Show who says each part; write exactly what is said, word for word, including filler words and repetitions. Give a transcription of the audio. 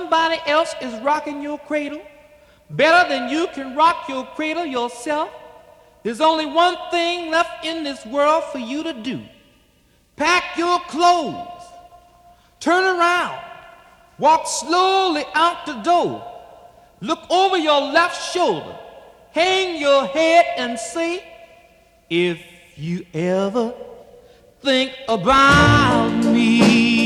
Speaker 1: somebody else is rocking your cradle better than you can rock your cradle yourself, there's only one thing left in this world for you to do. Pack your clothes, turn around, walk slowly out the door, look over your left shoulder, hang your head and say, if you ever think about me.